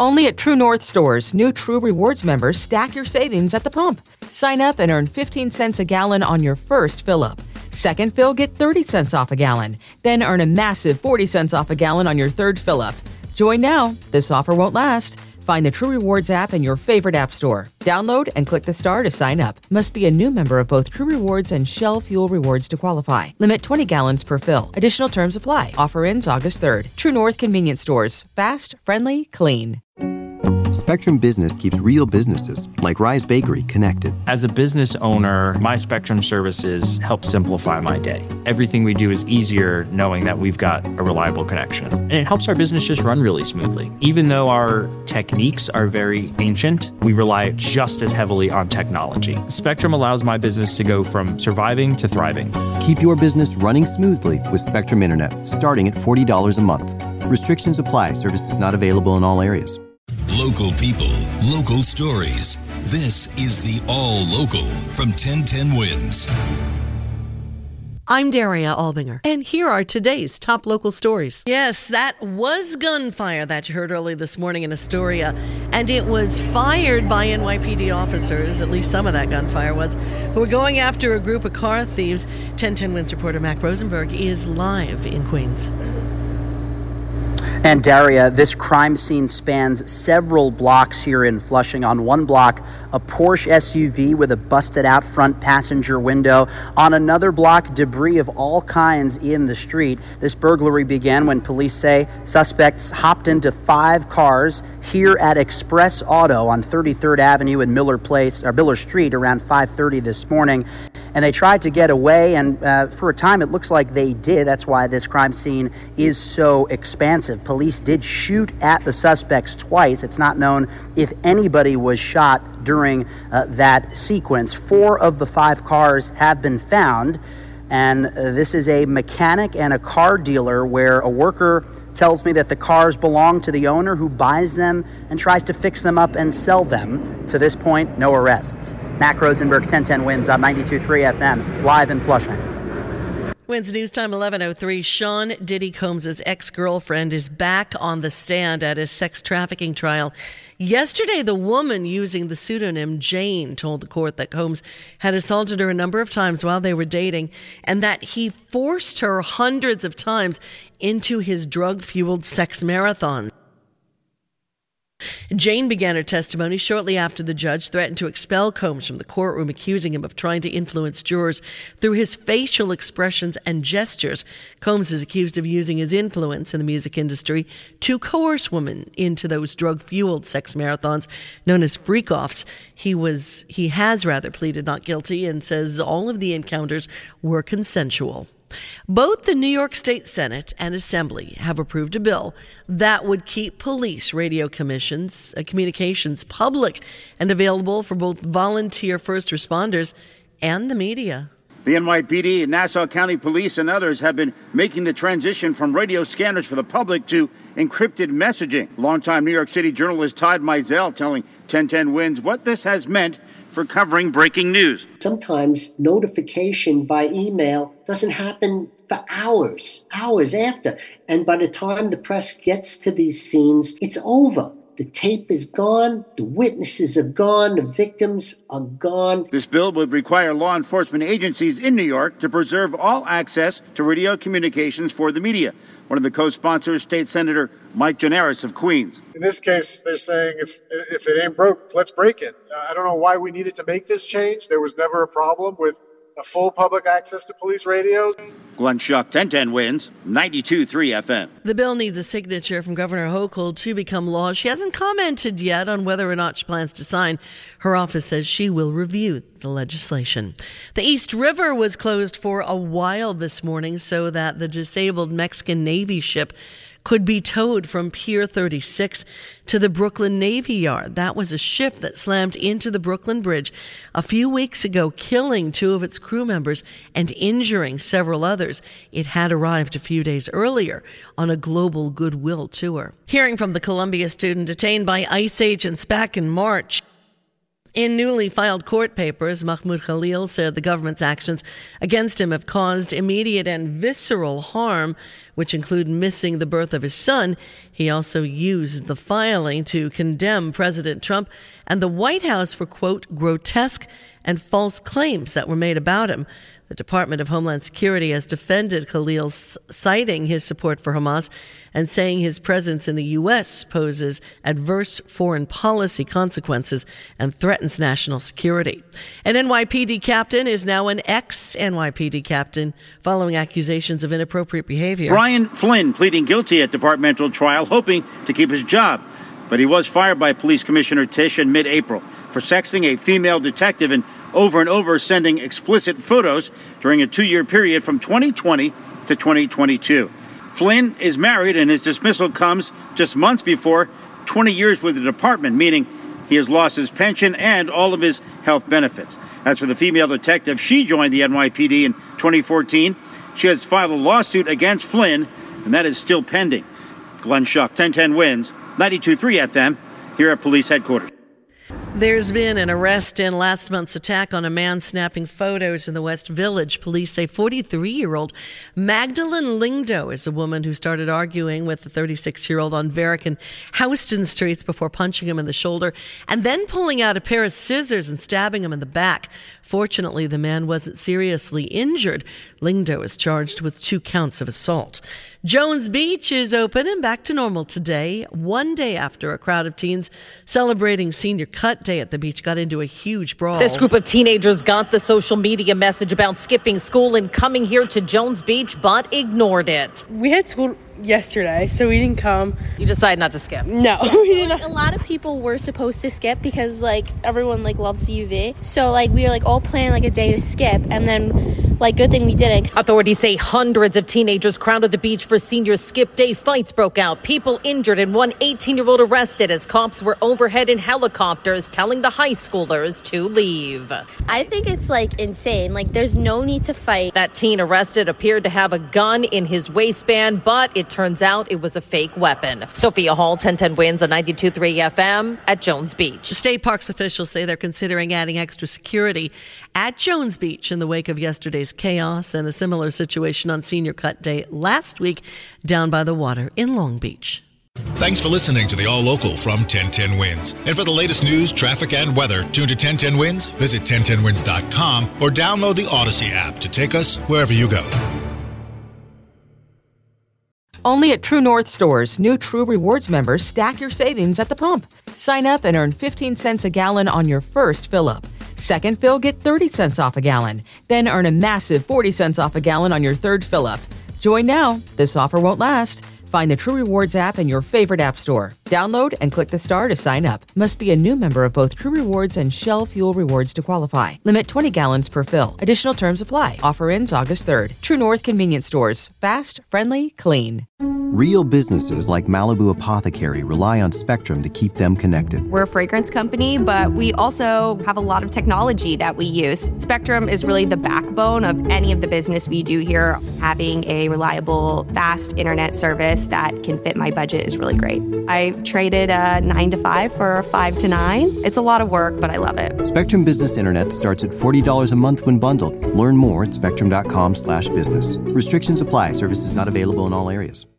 Only at True North stores, new True Rewards members stack your savings at the pump. Sign up and earn 15 cents a gallon on your first fill-up. Second fill, get 30 cents off a gallon. Then earn a massive 40 cents off a gallon on your third fill-up. Join now. This offer won't last. Find the True Rewards app in your favorite app store. Download and click the star to sign up. Must be a new member of both True Rewards and Shell Fuel Rewards to qualify. Limit 20 gallons per fill. Additional terms apply. Offer ends August 3rd. True North Convenience Stores. Fast, friendly, clean. Spectrum Business keeps real businesses, like Rise Bakery, connected. As a business owner, my Spectrum services help simplify my day. Everything we do is easier knowing that we've got a reliable connection. And it helps our business just run really smoothly. Even though our techniques are very ancient, we rely just as heavily on technology. Spectrum allows my business to go from surviving to thriving. Keep your business running smoothly with Spectrum Internet, starting at $40 a month. Restrictions apply. Services not available in all areas. Local people, local stories. This is the All Local from 1010 Wins. I'm Daria Albinger, and here are today's top local stories. Yes, that was gunfire that you heard early this morning in Astoria, and it was fired by NYPD officers, at least some of that gunfire was, who were going after a group of car thieves. 1010 Wins reporter Mac Rosenberg is live in Queens. And Daria, this crime scene spans several blocks here in Flushing. On one block, a Porsche SUV with a busted out front passenger window. On another block, debris of all kinds in the street. This burglary began when police say suspects hopped into 5 cars here at Express Auto on 33rd Avenue and Miller Street around 5:30 this morning. And they tried to get away, and for a time it looks like they did. That's why this crime scene is so expansive. Police did shoot at the suspects twice. It's not known if anybody was shot during that sequence. 4 of the 5 cars have been found, and this is a mechanic and a car dealer where a worker tells me that the cars belong to the owner, who buys them and tries to fix them up and sell them. To this point, no arrests. Mac Rosenberg, 1010 Wins on 92.3 FM, live in Flushing. Wins News Time 11:03. Sean Diddy Combs' ex-girlfriend is back on the stand at his sex trafficking trial. Yesterday, the woman using the pseudonym Jane told the court that Combs had assaulted her a number of times while they were dating, and that he forced her hundreds of times into his drug-fueled sex marathon. Jane began her testimony shortly after the judge threatened to expel Combs from the courtroom, accusing him of trying to influence jurors through his facial expressions and gestures. Combs is accused of using his influence in the music industry to coerce women into those drug-fueled sex marathons known as freak-offs. He has pleaded not guilty and says all of the encounters were consensual. Both the New York State Senate and Assembly have approved a bill that would keep police radio communications public and available for both volunteer first responders and the media. The NYPD, Nassau County Police, and others have been making the transition from radio scanners for the public to encrypted messaging. Longtime New York City journalist Todd Mizell telling 1010 Wins what this has meant for covering breaking news. Sometimes notification by email doesn't happen for hours after. And by the time the press gets to these scenes, it's over. The tape is gone, the witnesses are gone, the victims are gone. This bill would require law enforcement agencies in New York to preserve all access to radio communications for the media. One of the co-sponsors, State Senator Mike Gianaris of Queens. In this case, they're saying if it ain't broke, let's break it. I don't know why we needed to make this change. There was never a problem with a full public access to police radios. Glenn Schuck, 1010 Wins, 92.3 FM. The bill needs a signature from Governor Hochul to become law. She hasn't commented yet on whether or not she plans to sign. Her office says she will review the legislation. The East River was closed for a while this morning so that the disabled Mexican Navy ship could be towed from Pier 36 to the Brooklyn Navy Yard. That was a ship that slammed into the Brooklyn Bridge a few weeks ago, killing 2 of its crew members and injuring several others. It had arrived a few days earlier on a global goodwill tour. Hearing from the Columbia student detained by ICE agents back in March, In newly filed court papers, Mahmoud Khalil said the government's actions against him have caused immediate and visceral harm, which include missing the birth of his son. He also used the filing to condemn President Trump and the White House for, quote, grotesque and false claims that were made about him. The Department of Homeland Security has defended Khalil, citing his support for Hamas and saying his presence in the U.S. poses adverse foreign policy consequences and threatens national security. An NYPD captain is now an ex-NYPD captain following accusations of inappropriate behavior. Brian Flynn pleading guilty at departmental trial, hoping to keep his job. But he was fired by Police Commissioner Tisch in mid-April for sexting a female detective and over sending explicit photos during a 2-year period from 2020 to 2022. Flynn is married, and his dismissal comes just months before 20 years with the department, meaning he has lost his pension and all of his health benefits. As for the female detective, she joined the NYPD in 2014. She has filed a lawsuit against Flynn, and that is still pending. Glenn Schuck, 1010 Wins, 92.3 FM, here at police headquarters. There's been an arrest in last month's attack on a man snapping photos in the West Village. Police say 43-year-old Magdalene Lingdo is a woman who started arguing with the 36-year-old on Varick and Houston Streets before punching him in the shoulder and then pulling out a pair of scissors and stabbing him in the back. Fortunately, the man wasn't seriously injured. Lingdo is charged with 2 counts of assault. Jones Beach is open and back to normal today, one day after a crowd of teens celebrating Senior Cut Day at the beach got into a huge brawl. This group of teenagers got the social media message about skipping school and coming here to Jones Beach, but ignored it. We had school yesterday, so we didn't come. You decided not to skip? No, we didn't. A lot of people were supposed to skip because everyone loves UV. So we were all planning a day to skip, and then good thing we didn't. Authorities say hundreds of teenagers crowded the beach for Senior Skip Day. Fights broke out, people injured, and one 18-year-old arrested as cops were overhead in helicopters telling the high schoolers to leave. I think it's insane. There's no need to fight. That teen arrested appeared to have a gun in his waistband, but it turns out it was a fake weapon. Sophia Hall, 1010 Wins on 92.3 FM at Jones Beach. State parks officials say they're considering adding extra security at Jones Beach in the wake of yesterday's chaos and a similar situation on Senior Cut Day last week down by the water in Long Beach. Thanks for listening to the All Local from 1010 Wins. And for the latest news, traffic, and weather, tune to 1010 Wins, visit 1010wins.com, or download the Odyssey app to take us wherever you go. Only at True North stores, new True Rewards members stack your savings at the pump. Sign up and earn 15 cents a gallon on your first fill-up. Second fill, get 30 cents off a gallon. Then earn a massive 40 cents off a gallon on your third fill-up. Join now. This offer won't last. Find the True Rewards app in your favorite app store. Download and click the star to sign up. Must be a new member of both True Rewards and Shell Fuel Rewards to qualify. Limit 20 gallons per fill. Additional terms apply. Offer ends August 3rd. True North Convenience Stores. Fast, friendly, clean. Real businesses like Malibu Apothecary rely on Spectrum to keep them connected. We're a fragrance company, but we also have a lot of technology that we use. Spectrum is really the backbone of any of the business we do here. Having a reliable, fast internet service that can fit my budget is really great. I traded a 9 to 5 for a 5 to 9. It's a lot of work, but I love it. Spectrum Business Internet starts at $40 a month when bundled. Learn more at spectrum.com/business. Restrictions apply. Services not available in all areas.